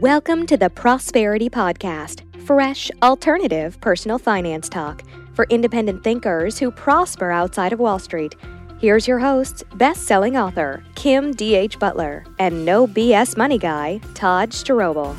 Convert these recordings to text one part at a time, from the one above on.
Welcome to the Prosperity Podcast, fresh, alternative personal finance talk for independent thinkers who prosper outside of Wall Street. Here's your hosts, best-selling author Kim D.H. Butler and no BS money guy, Todd Strobel.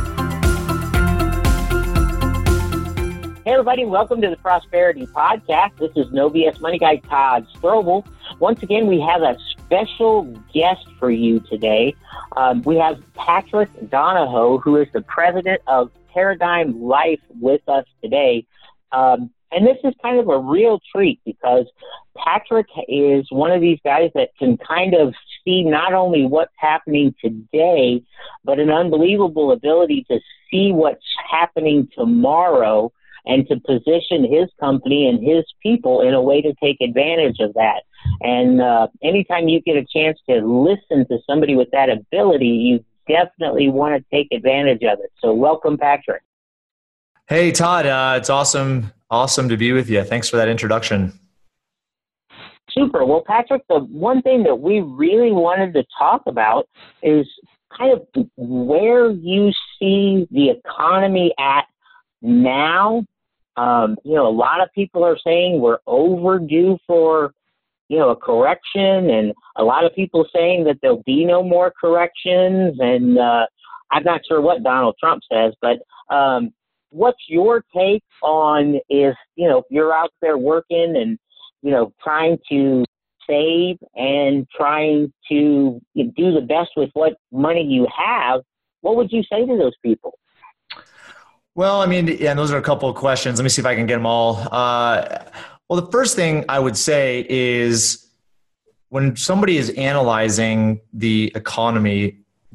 Hey everybody, welcome to the Prosperity Podcast. This is No BS Money Guy Todd Strobel. Once again, we have a special guest for you today. We have Patrick Donahoe, who is the president of Paradigm Life, with us today. And this is kind of a real treat because Patrick is one of these guys that can kind of see not only what's happening today, but an unbelievable ability to see what's happening tomorrow and to position his company and his people in a way to take advantage of that. And anytime you get a chance to listen to somebody with that ability, you definitely want to take advantage of it. So welcome, Patrick. Hey, Todd. It's awesome to be with you. Thanks for that introduction. Super. Well, Patrick, the one thing that we really wanted to talk about is kind of where you see the economy at now. A lot of people are saying we're overdue for, a correction, and a lot of people saying that there'll be no more corrections. And I'm not sure what Donald Trump says, but what's your take on if you're out there working and, trying to save and trying to do the best with what money you have, what would you say to those people? Well, those are a couple of questions. Let me see if I can get them all. Well, the first thing I would say is when somebody is analyzing the economy,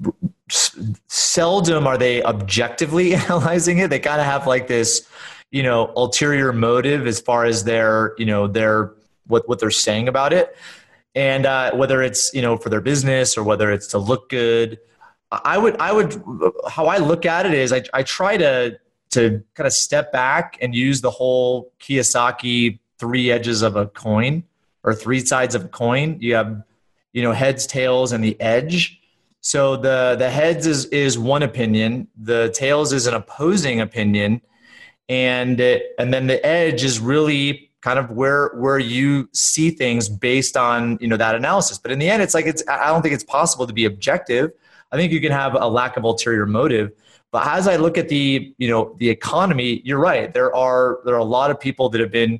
seldom are they objectively analyzing it. They kind of have like this, ulterior motive as far as their what they're saying about it. And whether it's, for their business or whether it's to look good, I would, how I look at it is I try to kind of step back and use the whole Kiyosaki three edges of a coin or three sides of a coin. You have, heads, tails, and the edge. So the heads is one opinion. The tails is an opposing opinion. And then the edge is really kind of where you see things based on, that analysis. But in the end, I don't think it's possible to be objective. I think you can have a lack of ulterior motive. But as I look at the economy, you're right. There are a lot of people that have been,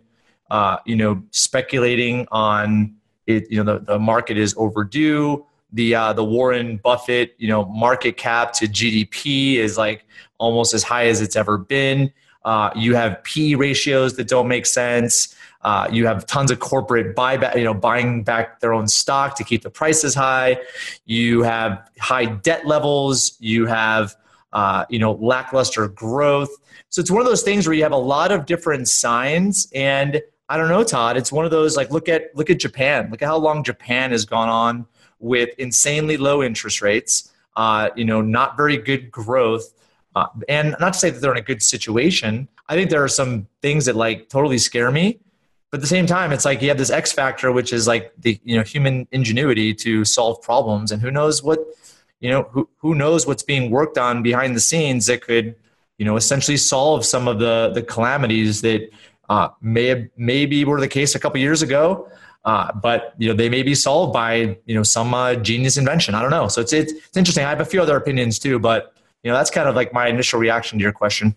speculating on it. The market is overdue. The Warren Buffett, market cap to GDP is like almost as high as it's ever been. You have PE ratios that don't make sense. You have tons of corporate buyback, buying back their own stock to keep the prices high. You have high debt levels. You have lackluster growth. So it's one of those things where you have a lot of different signs. And I don't know, Todd, it's one of those, like, look at Japan. Look at how long Japan has gone on with insanely low interest rates, not very good growth. And not to say that they're in a good situation. I think there are some things that totally scare me. But at the same time, it's like you have this X factor, which is like the, human ingenuity to solve problems. And who knows what, who knows what's being worked on behind the scenes that could, essentially solve some of the calamities that maybe were the case a couple years ago. But they may be solved by, some genius invention. I don't know. So it's interesting. I have a few other opinions too, but that's kind of like my initial reaction to your question.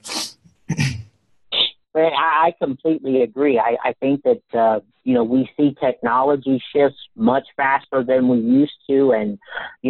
I completely agree. I think that, we see technology shifts much faster than we used to. And,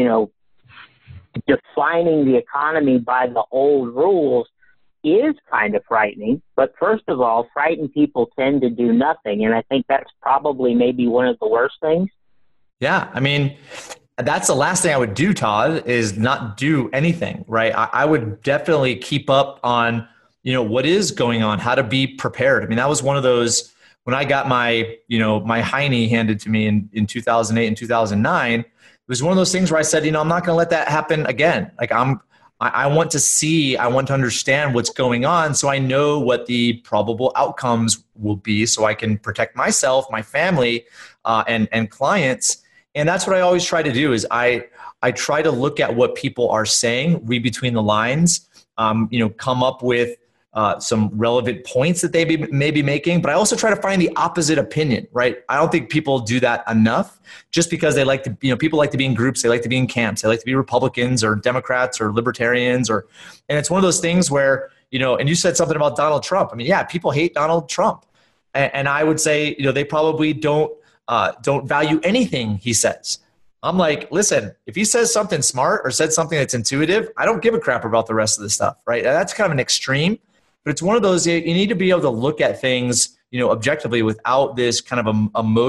defining the economy by the old rules is kind of frightening. But first of all, frightened people tend to do nothing. And I think that's probably maybe one of the worst things. Yeah. That's the last thing I would do, Todd, is not do anything, right? I would definitely keep up on, what is going on, how to be prepared. That was one of those, when I got my Heine handed to me in 2008 and 2009, it was one of those things where I said, I'm not going to let that happen again. I want to understand what's going on so I know what the probable outcomes will be so I can protect myself, my family, and clients. And that's what I always try to do is I try to look at what people are saying, read between the lines, come up with some relevant points that they may be making, but I also try to find the opposite opinion, right? I don't think people do that enough just because they like to, people like to be in groups. They like to be in camps. They like to be Republicans or Democrats or libertarians and it's one of those things where, and you said something about Donald Trump. I mean, yeah, people hate Donald Trump. And I would say, they probably don't value anything he says. I'm like, listen, if he says something smart or said something that's intuitive, I don't give a crap about the rest of the stuff, right? And that's kind of an extreme. But it's one of those, you need to be able to look at things, objectively without this kind of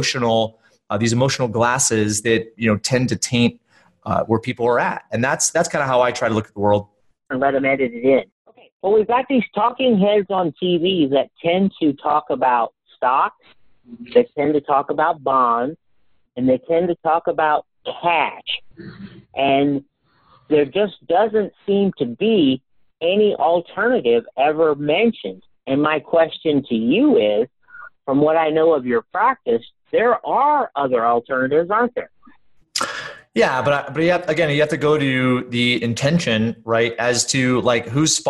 these emotional glasses that, tend to taint where people are at. And that's kind of how I try to look at the world. And let them edit it in. Okay. Well, we've got these talking heads on TV that tend to talk about stocks, they tend to talk about bonds, and they tend to talk about cash. And there just doesn't seem to be any alternative ever mentioned. And my question to you is, from what I know of your practice, there are other alternatives, aren't there? Yeah, but you have to go to the intention, right? As to like who's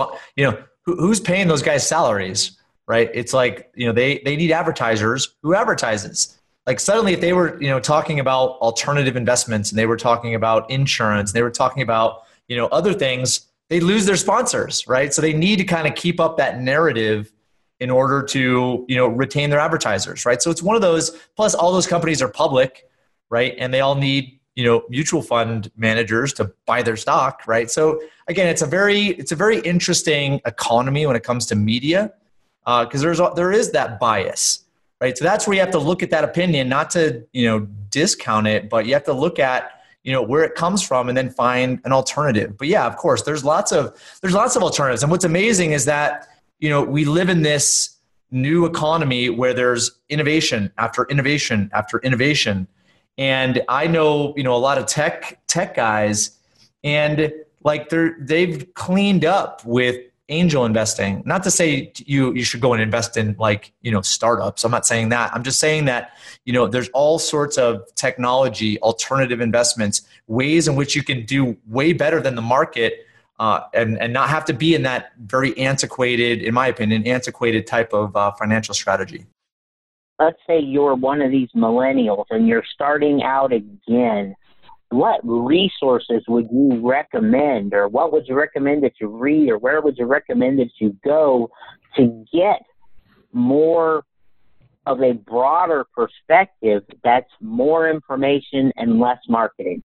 paying those guys' salaries, right? It's like, they need advertisers. Who advertises? Like suddenly if they were, talking about alternative investments and they were talking about insurance, and they were talking about, other things, they lose their sponsors, right? So they need to kind of keep up that narrative in order to, retain their advertisers, right? So it's one of those, plus all those companies are public, right? And they all need, mutual fund managers to buy their stock, right? So again, it's a very interesting economy when it comes to media, because there is that bias, right? So that's where you have to look at that opinion, not to, discount it, but you have to look at, where it comes from and then find an alternative. But yeah, of course, there's lots of alternatives. And what's amazing is that, we live in this new economy where there's innovation after innovation after innovation. And I know, a lot of tech guys, and like they've cleaned up with angel investing. Not to say you should go and invest in startups. I'm not saying that. I'm just saying that, there's all sorts of technology, alternative investments, ways in which you can do way better than the market and not have to be in that very antiquated, in my opinion, type of financial strategy. Let's say you're one of these millennials and you're starting out again. What resources would you recommend, or what would you recommend that you read, or where would you recommend that you go to get more of a broader perspective that's more information and less marketing?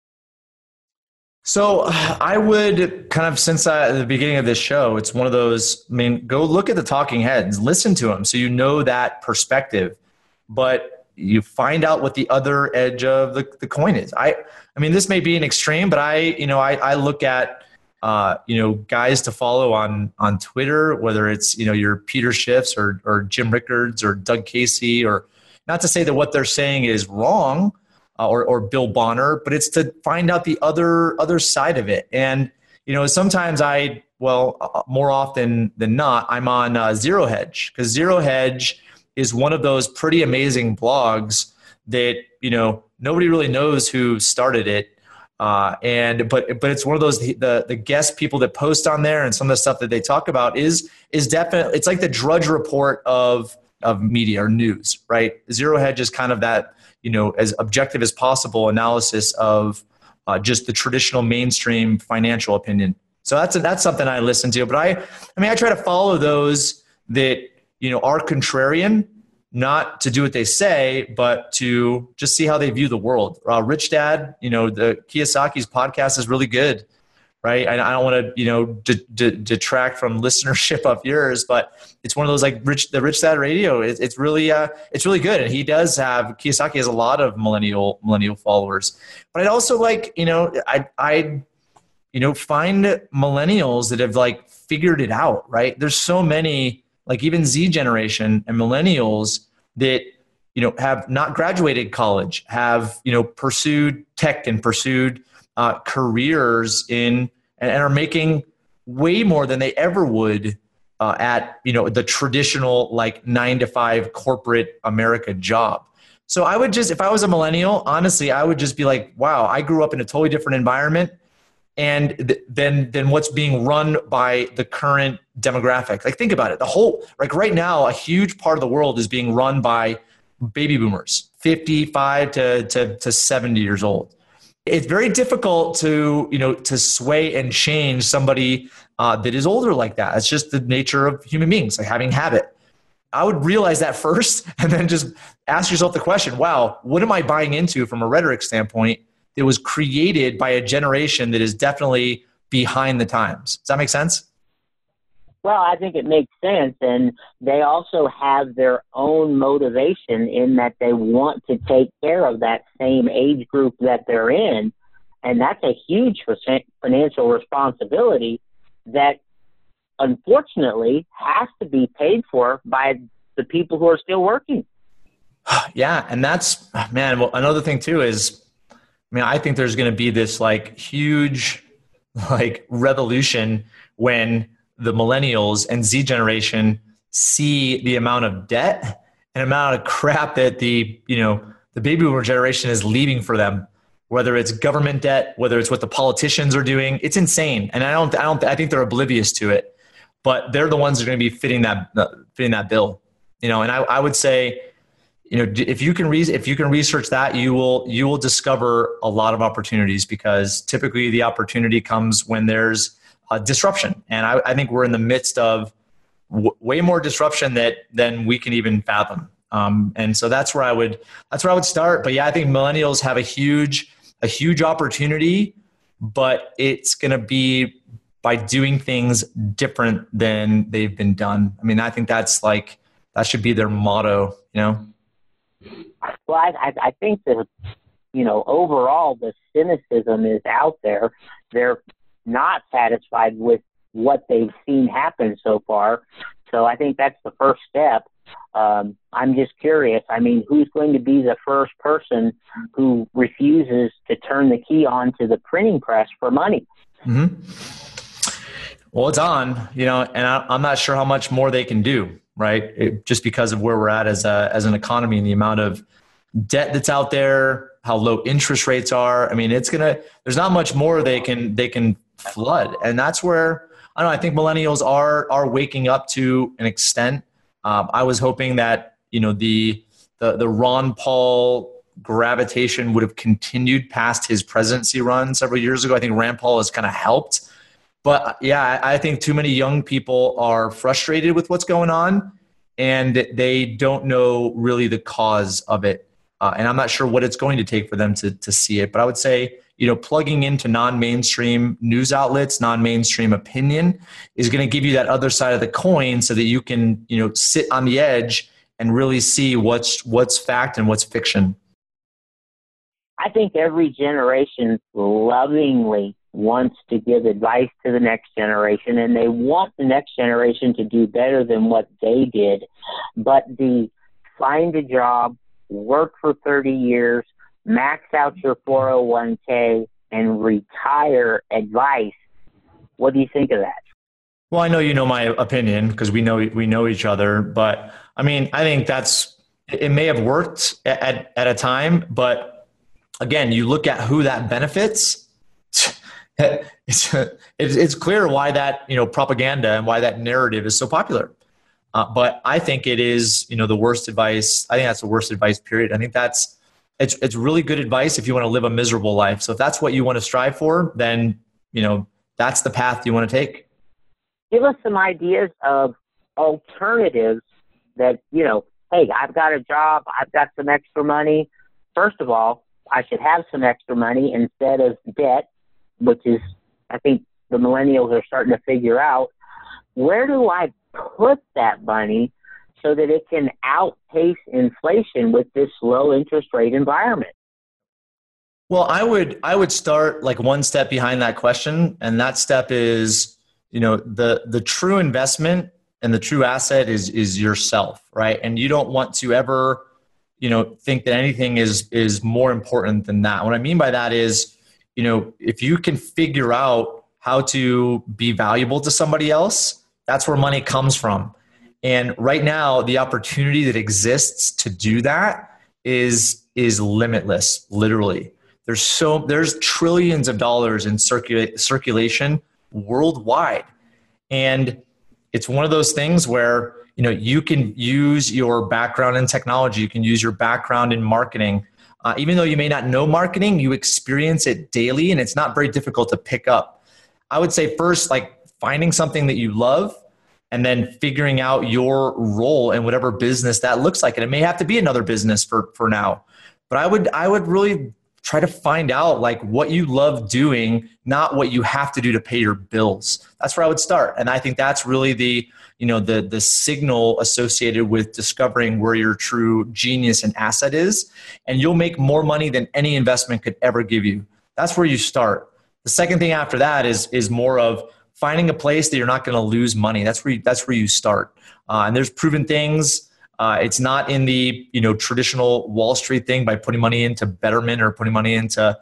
So I would kind of, since at the beginning of this show, it's one of those, go look at the talking heads, listen to them so you know that perspective, but you find out what the other edge of the coin is. I mean, this may be an extreme, but I look at, guys to follow on Twitter, whether it's, your Peter Schiffs or Jim Rickards or Doug Casey, or not to say that what they're saying is wrong, or Bill Bonner, but it's to find out the other side of it. And, sometimes more often than not, I'm on Zero Hedge, because Zero Hedge is one of those pretty amazing blogs that, nobody really knows who started it. But it's one of those, the guest people that post on there and some of the stuff that they talk about is definitely, it's like the Drudge Report of media or news, right? Zero Hedge is kind of that, as objective as possible analysis of just the traditional mainstream financial opinion. So that's something I listen to. But I try to follow those that, are contrarian, not to do what they say, but to just see how they view the world. Rich Dad, the Kiyosaki's podcast is really good, right? I don't want to, detract from listenership of yours, but it's one of those like the Rich Dad Radio. It's really good. And Kiyosaki has a lot of millennial followers, but I'd also like, I find millennials that have figured it out, right? There's so many, like even Z generation and millennials that, have not graduated college, have, pursued tech and pursued careers and are making way more than they ever would at, the traditional 9-to-5 corporate America job. So I would just, if I was a millennial, honestly, I would just be like, wow, I grew up in a totally different environment and than what's being run by the current demographic. Like, think about it. Like right now, a huge part of the world is being run by baby boomers, 55 to 70 years old. It's very difficult to sway and change somebody that is older like that. It's just the nature of human beings, like having habit. I would realize that first and then just ask yourself the question, wow, what am I buying into from a rhetoric standpoint that was created by a generation that is definitely behind the times? Does that make sense? Well, I think it makes sense. And they also have their own motivation in that they want to take care of that same age group that they're in. And that's a huge financial responsibility that unfortunately has to be paid for by the people who are still working. Yeah. And that's, man, well, another thing too is, I think there's going to be this like huge like revolution when the millennials and Z generation see the amount of debt and amount of crap that the baby boomer generation is leaving for them, whether it's government debt, whether it's what the politicians are doing. It's insane. And I think they're oblivious to it, but they're the ones that are going to be fitting that bill, and I would say, if you can research that, you will discover a lot of opportunities, because typically the opportunity comes when there's a disruption. And I think we're in the midst of way more disruption than we can even fathom. And so that's where I would start. But yeah, I think millennials have a huge opportunity, but it's going to be by doing things different than they've been done. I think that should be their motto, Well, I think that, overall the cynicism is out there. They're not satisfied with what they've seen happen so far. So I think that's the first step. I'm just curious. Who's going to be the first person who refuses to turn the key on to the printing press for money? Mm-hmm. Well, it's on, and I'm not sure how much more they can do, right? Just because of where we're at as an economy and the amount of debt that's out there, how low interest rates are. There's not much more they can flood. And that's where, I think millennials are waking up to an extent. I was hoping that, the Ron Paul gravitation would have continued past his presidency run several years ago. I think Rand Paul has kind of helped. But yeah, I think too many young people are frustrated with what's going on, and they don't know really the cause of it. And I'm not sure what it's going to take for them to see it. But I would say, plugging into non-mainstream news outlets, non-mainstream opinion is going to give you that other side of the coin so that you can, sit on the edge and really see what's fact and what's fiction. I think every generation lovingly wants to give advice to the next generation, and they want the next generation to do better than what they did. But the find a job, work for 30 years, max out your 401k, and retire advice, what do you think of that? Well, I know you know my opinion because we know each other, but I think it may have worked at a time, but again, you look at who that benefits. It's clear why that propaganda and why that narrative is so popular. But I think it is the worst advice. I think that's the worst advice. Period. I think it's really good advice if you want to live a miserable life. So if that's what you want to strive for, then that's the path you want to take. Give us some ideas of alternatives that hey, I've got a job, I've got some extra money. First of all, I should have some extra money instead of debt, which is, I think the millennials are starting to figure out. Where do I put that money so that it can outpace inflation with this low interest rate environment? Well, I would start like one step behind that question. And that step is, the true investment and the true asset is yourself, right? And you don't want to ever, think that anything is more important than that. What I mean by that is, if you can figure out how to be valuable to somebody else, that's where money comes from. And right now, the opportunity that exists to do that is limitless, literally. There's trillions of dollars in circulation worldwide. And it's one of those things where, you can use your background in technology, you can use your background in marketing. Even though you may not know marketing, you experience it daily and it's not very difficult to pick up. I would say first, like finding something that you love and then figuring out your role in whatever business that looks like. And it may have to be another business for now, but I would really try to find out like what you love doing, not what you have to do to pay your bills. That's where I would start. And I think that's really the signal associated with discovering where your true genius and asset is. And you'll make more money than any investment could ever give you. That's where you start. The second thing after that is more of finding a place that you're not going to lose money. That's where you start. And there's proven things. It's not in the traditional Wall Street thing by putting money into Betterment or putting money into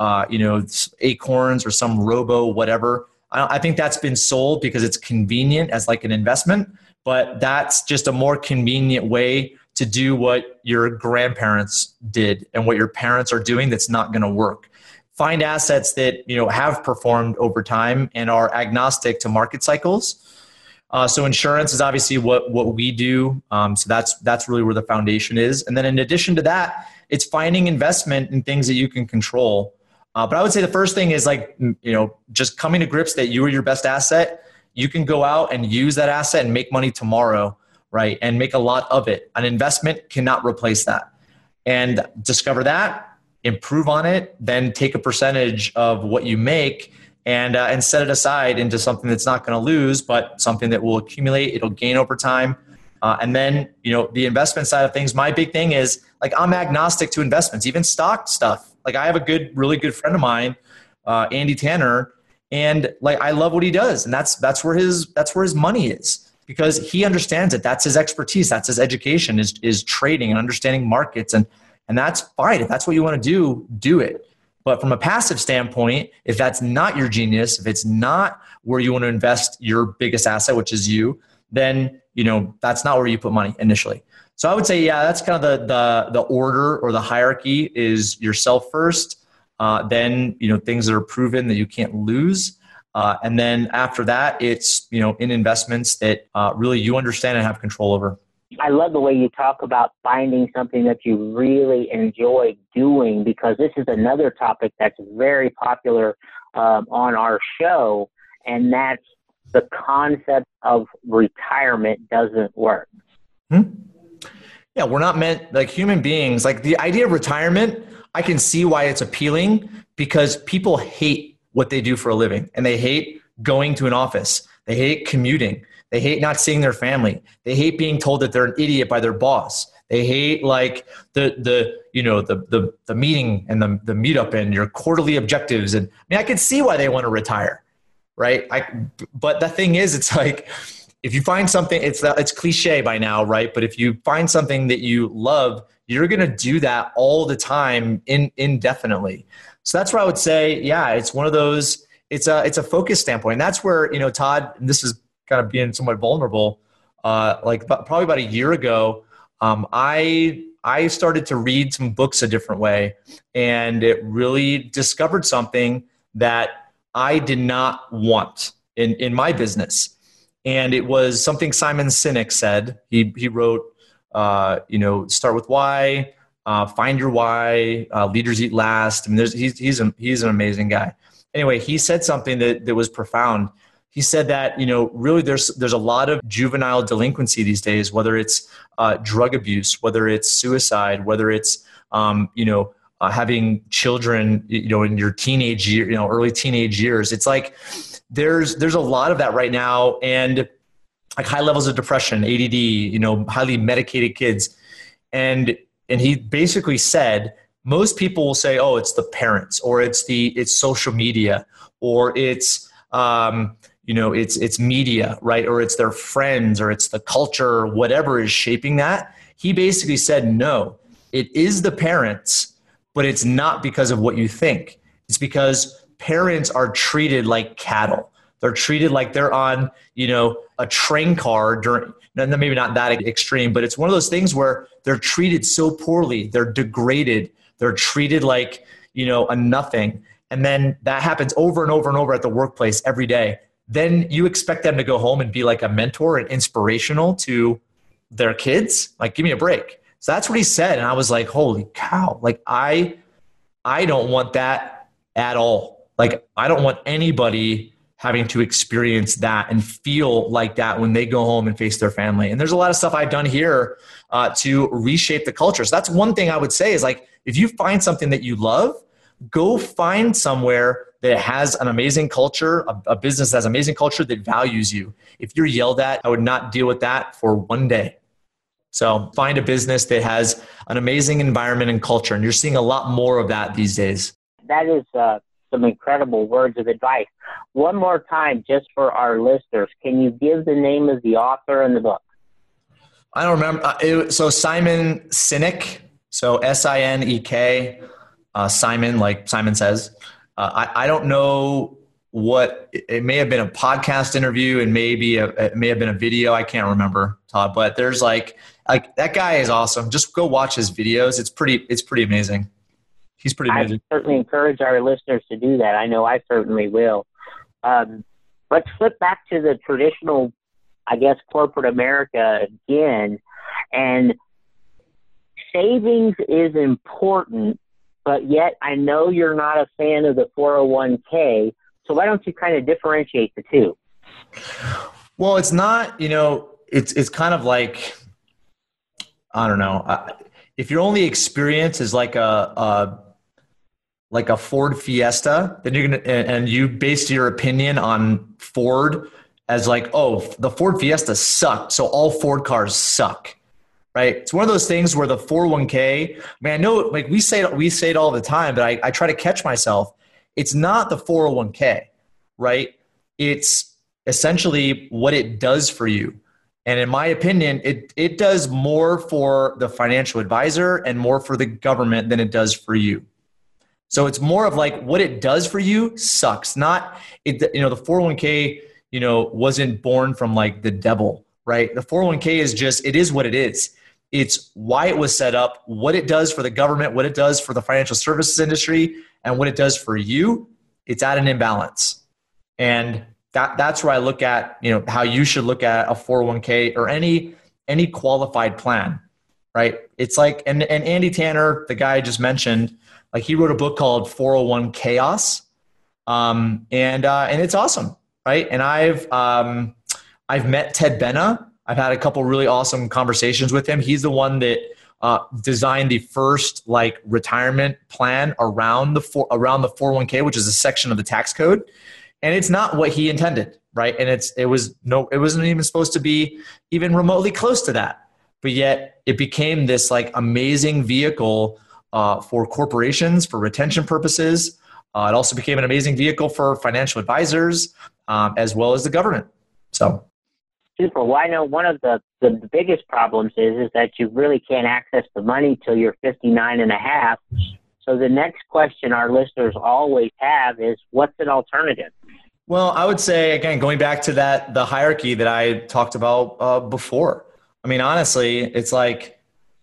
Acorns or some robo whatever. I think that's been sold because it's convenient as like an investment, but that's just a more convenient way to do what your grandparents did and what your parents are doing that's not going to work. Find assets that have performed over time and are agnostic to market cycles. So insurance is obviously what we do. So that's really where the foundation is. And then in addition to that, it's finding investment in things that you can control. But I would say the first thing is like, just coming to grips that you are your best asset. You can go out and use that asset and make money tomorrow, right? And make a lot of it. An investment cannot replace that. And discover that, improve on it, then take a percentage of what you make and set it aside into something that's not going to lose, but something that will accumulate. It'll gain over time. And then, the investment side of things, my big thing is like, I'm agnostic to investments, even stock stuff. Like I have a really good friend of mine, Andy Tanner, and like, I love what he does. And that's where his money is because he understands it. That's his expertise. That's his education is trading and understanding markets. And that's fine. If that's what you want to do it. But from a passive standpoint, if that's not your genius, if it's not where you want to invest your biggest asset, which is you, then, that's not where you put money initially. So I would say, yeah, that's kind of the order or the hierarchy is yourself first, then, things that are proven that you can't lose. And then after that, it's, in investments that really you understand and have control over. I love the way you talk about finding something that you really enjoy doing, because this is another topic that's very popular on our show, and that's the concept of retirement doesn't work. Yeah, we're not meant, like human beings, like the idea of retirement, I can see why it's appealing because people hate what they do for a living and they hate going to an office. They hate commuting. They hate not seeing their family. They hate being told that they're an idiot by their boss. They hate like the meeting and the meetup and your quarterly objectives. And I can see why they want to retire, right? But the thing is, it's like if you find something, it's cliche by now, right? But if you find something that you love, you're going to do that all the time indefinitely. So that's where I would say, yeah, it's one of those. It's a focus standpoint. And that's where Todd, and this is kind of being somewhat vulnerable, probably about a year ago, I started to read some books a different way, and it really discovered something that I did not want in my business. And it was something Simon Sinek said. He wrote, start with why, find your why, leaders eat last. I mean, he's an amazing guy. Anyway, he said something that was profound. He said that, really there's a lot of juvenile delinquency these days, whether it's drug abuse, whether it's suicide, whether it's, having children, in your teenage year, early teenage years. It's like there's a lot of that right now, and like high levels of depression, ADD, highly medicated kids. And he basically said, most people will say, oh, it's the parents, or it's social media, or it's media, right? Or it's their friends, or it's the culture, or whatever is shaping that. He basically said, no, it is the parents, but it's not because of what you think. It's because parents are treated like cattle. They're treated like they're on, a train car during, maybe not that extreme, but it's one of those things where they're treated so poorly. They're degraded. They're treated like, a nothing. And then that happens over and over and over at the workplace every day. Then you expect them to go home and be like a mentor and inspirational to their kids? Like, give me a break. So that's what he said. And I was like, holy cow. Like, I don't want that at all. Like, I don't want anybody having to experience that and feel like that when they go home and face their family. And there's a lot of stuff I've done here to reshape the culture. So that's one thing I would say is, like, if you find something that you love, go find somewhere that has an amazing culture, a business that has amazing culture that values you. If you're yelled at, I would not deal with that for one day. So find a business that has an amazing environment and culture. And you're seeing a lot more of that these days. That is some incredible words of advice. One more time, just for our listeners, can you give the name of the author and the book? I don't remember. So Simon Sinek, so Sinek, Simon, like Simon Says. I don't know what, it may have been a podcast interview and maybe it may have been a video. I can't remember, Todd, but there's like that guy is awesome. Just go watch his videos. It's pretty amazing. He's pretty amazing. I certainly encourage our listeners to do that. I know I certainly will. Let's flip back to the traditional, I guess, corporate America again. And savings is important, but yet I know you're not a fan of the 401k. So why don't you kind of differentiate the two? Well, it's not, it's kind of like, I don't know. If your only experience is like a Ford Fiesta, then you're going to, and you base your opinion on Ford as like, oh, the Ford Fiesta sucked, so all Ford cars suck, right? It's one of those things where the 401k, I mean, I know, like we say it all the time, but I try to catch myself. It's not the 401k, right? It's essentially what it does for you. And in my opinion, it does more for the financial advisor and more for the government than it does for you. So it's more of like what it does for you sucks. Not it, the 401k, wasn't born from like the devil, right? The 401k is just, it is what it is. It's why it was set up, what it does for the government, what it does for the financial services industry, and what it does for you. It's at an imbalance. And that's where I look at, how you should look at a 401k or any qualified plan, right? It's like, and Andy Tanner, the guy I just mentioned, like he wrote a book called 401 Chaos. And it's awesome, right? And I've met Ted Benna. I've had a couple really awesome conversations with him. He's the one that designed the first like retirement plan around the 401k, which is a section of the tax code. And it's not what he intended, right? And it wasn't even supposed to be even remotely close to that. But yet it became this like amazing vehicle for corporations, for retention purposes. It also became an amazing vehicle for financial advisors, as well as the government. So, super. Well, I know one of the biggest problems is that you really can't access the money till you're 59 and a half. So the next question our listeners always have is, what's an alternative? Well, I would say, again, going back to the hierarchy that I talked about before. I mean, honestly, it's like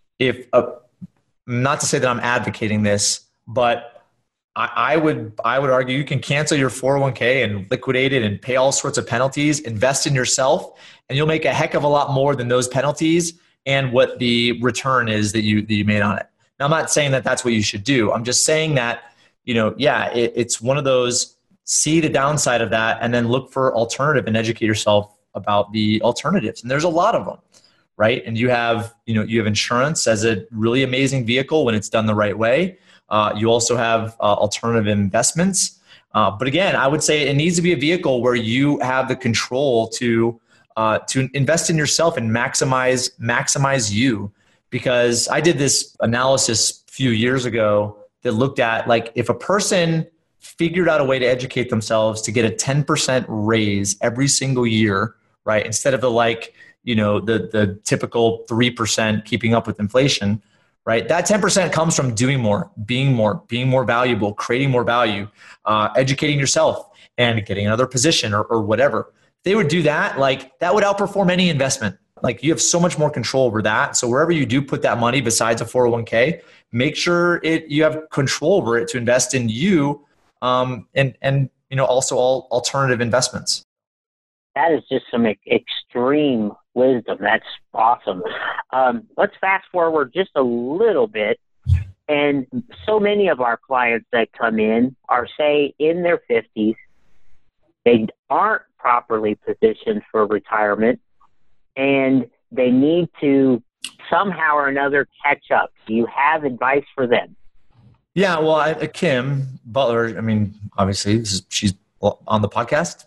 not to say that I'm advocating this, but I would argue you can cancel your 401k and liquidate it and pay all sorts of penalties, invest in yourself, and you'll make a heck of a lot more than those penalties and what the return is that you made on it. Now, I'm not saying that that's what you should do. I'm just saying that, it's one of those, see the downside of that and then look for alternative and educate yourself about the alternatives. And there's a lot of them, right? And you have insurance as a really amazing vehicle when it's done the right way. You also have alternative investments. But again, I would say it needs to be a vehicle where you have the control to invest in yourself and maximize you. Because I did this analysis a few years ago that looked at like if a person figured out a way to educate themselves to get a 10% raise every single year, right? Instead of the typical 3% keeping up with inflation, right? That 10% comes from doing more, being more valuable, creating more value, educating yourself and getting another position or whatever. If they would do that, like that would outperform any investment. Like you have so much more control over that. So wherever you do put that money besides a 401k, make sure you have control over it to invest in you, and also all alternative investments. That is just some extreme wisdom. That's awesome. Let's fast forward just a little bit. And so many of our clients that come in are, say, in their 50s. They aren't properly positioned for retirement, and they need to somehow or another catch up. Do you have advice for them? Yeah, well, Kim Butler, I mean, obviously, she's on the podcast.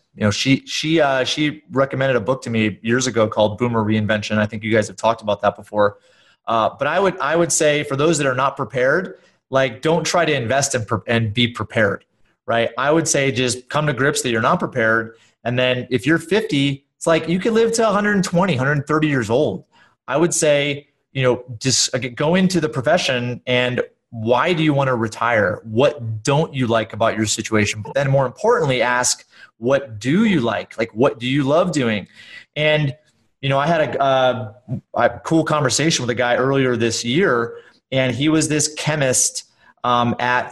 She recommended a book to me years ago called Boomer Reinvention. I think you guys have talked about that before. But I would say for those that are not prepared, like don't try to invest and be prepared, right? I would say just come to grips that you're not prepared. And then if you're 50, it's like you can live to 120, 130 years old. I would say, just go into the profession and why do you want to retire? What don't you like about your situation? But then more importantly, ask, what do you like? Like, what do you love doing? And, I had a cool conversation with a guy earlier this year, and he was this chemist at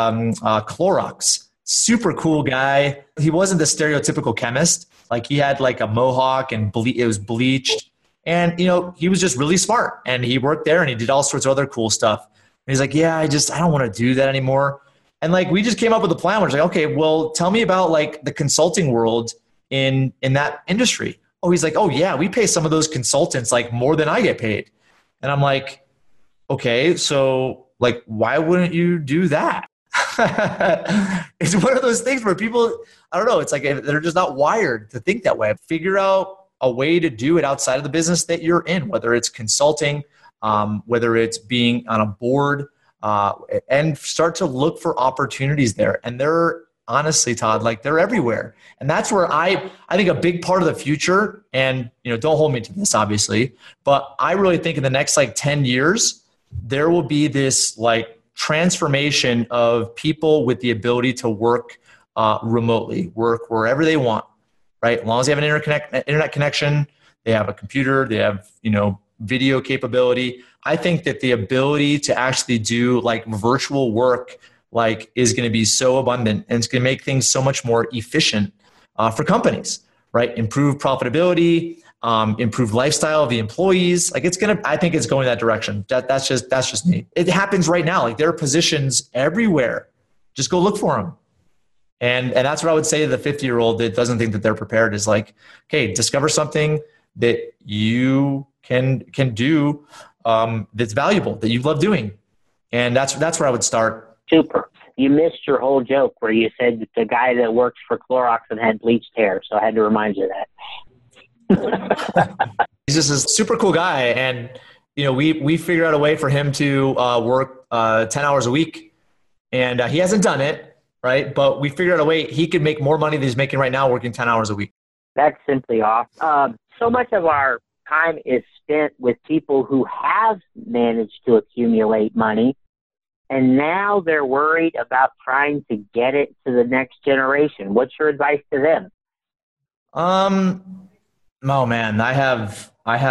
Clorox. Super cool guy. He wasn't the stereotypical chemist. Like he had like a mohawk and it was bleached. And, he was just really smart, and he worked there and he did all sorts of other cool stuff. And he's like, yeah, I don't want to do that anymore. And like, we just came up with a plan. We're just like, okay, well, tell me about like the consulting world in that industry. Oh, he's like, oh yeah, we pay some of those consultants like more than I get paid. And I'm like, okay, so like, why wouldn't you do that? It's one of those things where people, I don't know, it's like they're just not wired to think that way. Figure out a way to do it outside of the business that you're in, whether it's consulting, whether it's being on a board, and start to look for opportunities there. And they're honestly, Todd, like they're everywhere. And that's where I think a big part of the future, and don't hold me to this obviously, but I really think in the next like 10 years, there will be this like transformation of people with the ability to work remotely, work wherever they want, right? As long as they have an internet connection, they have a computer, they have, video capability. I think that the ability to actually do like virtual work like is going to be so abundant, and it's going to make things so much more efficient for companies, right? Improve profitability, improve lifestyle of the employees. Like I think it's going that direction. That's just me. It happens right now. Like there are positions everywhere. Just go look for them. And that's what I would say to the 50-year-old that doesn't think that they're prepared is like, okay, discover something that you can do that's valuable, that you love doing. And that's where I would start. Super. You missed your whole joke where you said the guy that worked for Clorox and had bleached hair. So I had to remind you of that. He's just a super cool guy. And, we figured out a way for him to work 10 hours a week. And he hasn't done it, right? But we figured out a way he could make more money than he's making right now working 10 hours a week. That's simply awesome. So much of our time is spent with people who have managed to accumulate money, and now they're worried about trying to get it to the next generation. What's your advice to them? Oh man, I have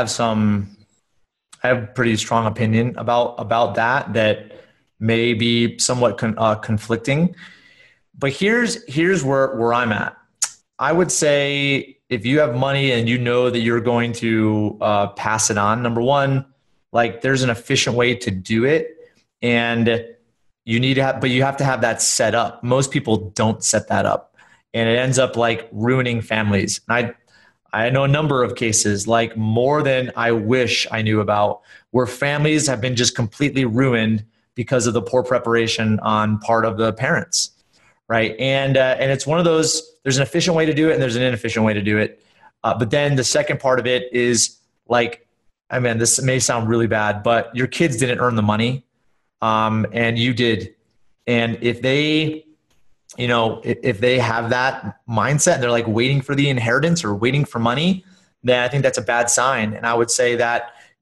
pretty strong opinion about that may be somewhat conflicting, but here's where I'm at. I would say if you have money and you know that you're going to pass it on, number one, like there's an efficient way to do it, and you have to have that set up. Most people don't set that up, and it ends up like ruining families. And I know a number of cases, like more than I wish I knew about, where families have been just completely ruined because of the poor preparation on part of the parents, right? And it's one of those. There's an efficient way to do it, and there's an inefficient way to do it. But then the second part of it is like, this may sound really bad, but your kids didn't earn the money, and you did. And if they, if they have that mindset and they're like waiting for the inheritance or waiting for money, then I think that's a bad sign. And I would say that,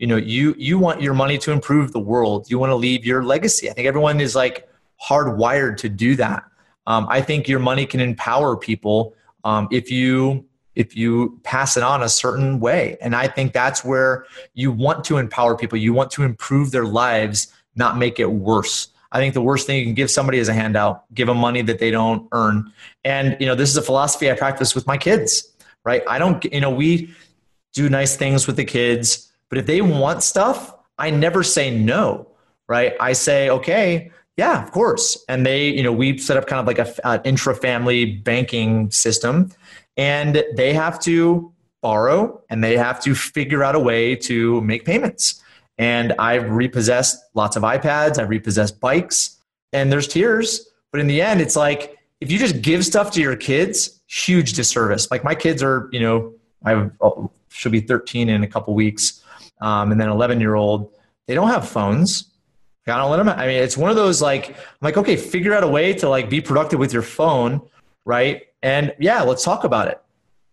you want your money to improve the world. You want to leave your legacy. I think everyone is like hardwired to do that. I think your money can empower people if you pass it on a certain way. And I think that's where you want to empower people. You want to improve their lives, not make it worse. I think the worst thing you can give somebody is a handout, give them money that they don't earn. And, this is a philosophy I practice with my kids, right? We do nice things with the kids, but if they want stuff, I never say no, right? I say, okay, yeah, of course. And we set up kind of like an intra-family banking system, and they have to borrow and they have to figure out a way to make payments. And I've repossessed lots of iPads. I've repossessed bikes, and there's tears. But in the end, it's like, if you just give stuff to your kids, huge disservice. Like my kids are, should be 13 in a couple weeks. And then 11-year-old, they don't have phones. I don't let them. I mean, it's one of those I'm like, okay, figure out a way to like be productive with your phone. Right. And yeah, let's talk about it.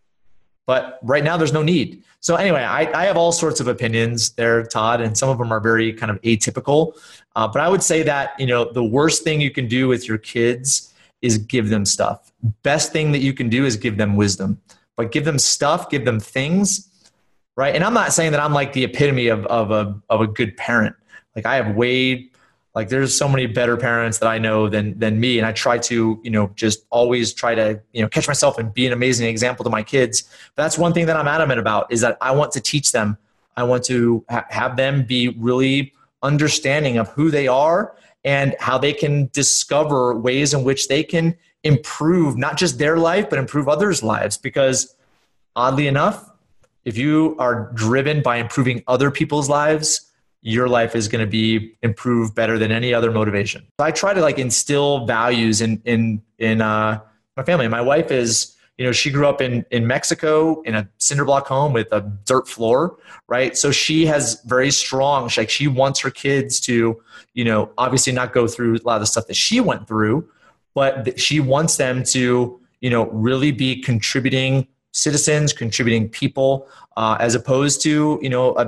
But right now there's no need. So anyway, I have all sorts of opinions there, Todd, and some of them are very kind of atypical. But I would say that, the worst thing you can do with your kids is give them stuff. Best thing that you can do is give them wisdom, but give them stuff, give them things, right? And I'm not saying that I'm like the epitome of a good parent. Like I have there's so many better parents that I know than me. And I try to, just always try to, catch myself and be an amazing example to my kids. But that's one thing that I'm adamant about, is that I want to teach them. I want to have them be really understanding of who they are and how they can discover ways in which they can improve not just their life, but improve others' lives. Because oddly enough, if you are driven by improving other people's lives, your life is going to be improved better than any other motivation. So I try to instill values in my family. My wife is, she grew up in Mexico in a cinder block home with a dirt floor, right? So she has very strong, she wants her kids to, obviously not go through a lot of the stuff that she went through, but she wants them to, really be contributing citizens, contributing people, as opposed to,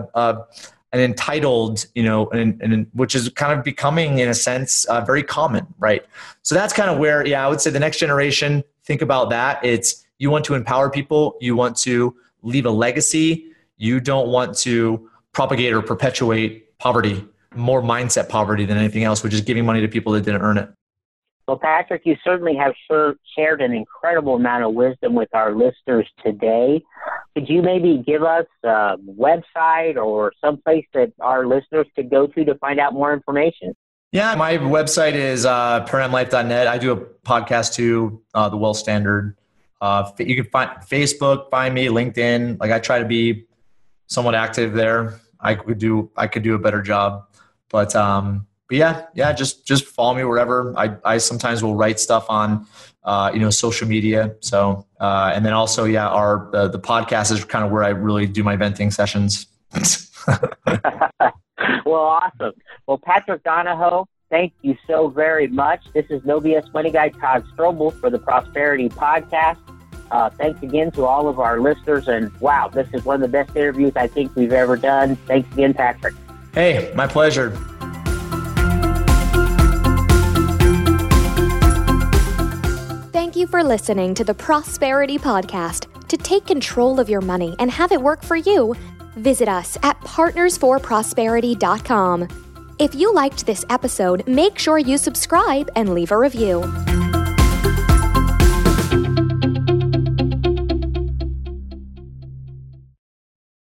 an entitled, which is kind of becoming, in a sense, very common, right? So that's kind of where, I would say the next generation, think about that. It's, you want to empower people. You want to leave a legacy. You don't want to propagate or perpetuate poverty, more mindset poverty than anything else, which is giving money to people that didn't earn it. Well, Patrick, you certainly have shared an incredible amount of wisdom with our listeners today. Could you maybe give us a website or someplace that our listeners could go to find out more information? Yeah, my website is paramlife.net. I do a podcast too, The Wealth Standard. You can find find me, LinkedIn. I try to be somewhat active there. I could do a better job, but yeah, just follow me wherever. I sometimes will write stuff on, social media. So, and then also, the podcast is kind of where I really do my venting sessions. Well, awesome. Well, Patrick Donahoe, thank you so very much. This is No BS Money Guy Todd Strobel for the Prosperity Podcast. Thanks again to all of our listeners. And wow, this is one of the best interviews I think we've ever done. Thanks again, Patrick. Hey, my pleasure. Thank you for listening to the Prosperity Podcast. To take control of your money and have it work for you, visit us at partnersforprosperity.com. If you liked this episode, make sure you subscribe and leave a review.